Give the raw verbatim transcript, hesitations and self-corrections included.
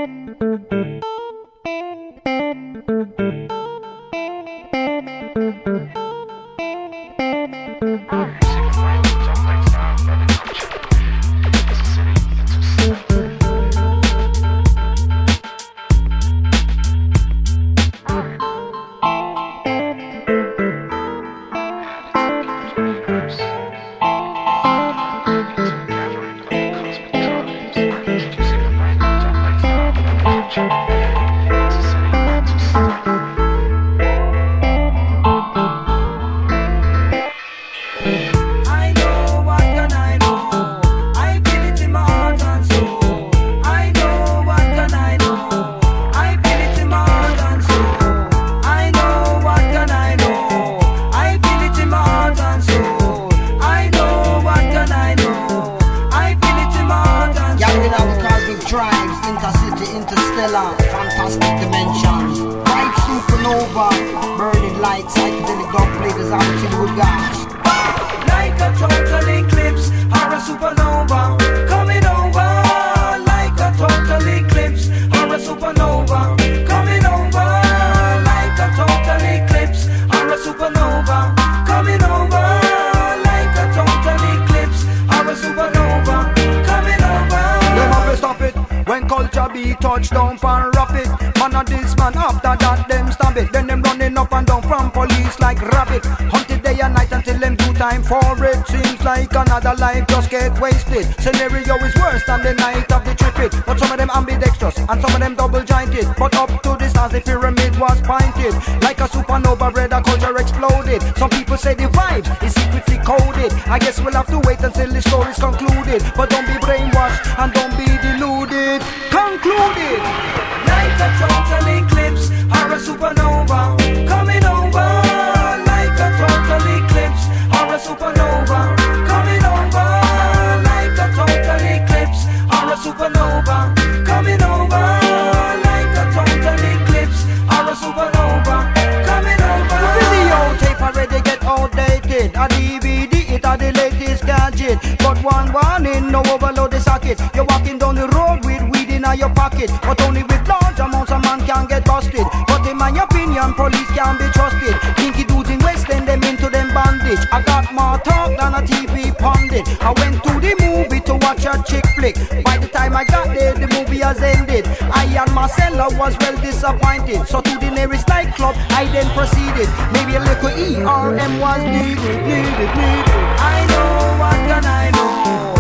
Scenario is worse than the night of the trip. But some of them ambidextrous and some of them double jointed. But up to the stars the pyramid was pointed. Like a supernova red, a culture exploded. Some people say the vibes is secretly coded. I guess we'll have to wait until the story's concluded. But don't be brainwashed and don't be deluded. Concluded. Like a total eclipse or a supernova coming over. Like a total eclipse or a supernova coming over. Like a total eclipse or a supernova coming over. Like a total eclipse or a supernova coming over. The video tape already get outdated. A D V D it are the latest gadget. But one warning, no overload the socket. You're walking down the road with weed in your pocket, but only with large amounts a man can get busted. But in my opinion, police can be trusted. Kinky dudes in West End, them into them bandage. I got more talk than a T V pundit. I went to the movie to watch a chick flick. By the time I got there, the movie has ended. I and Marcella was well disappointed. So to the nearest nightclub, I then proceeded. Maybe a little E R M was needed, needed, needed. I know what can I know.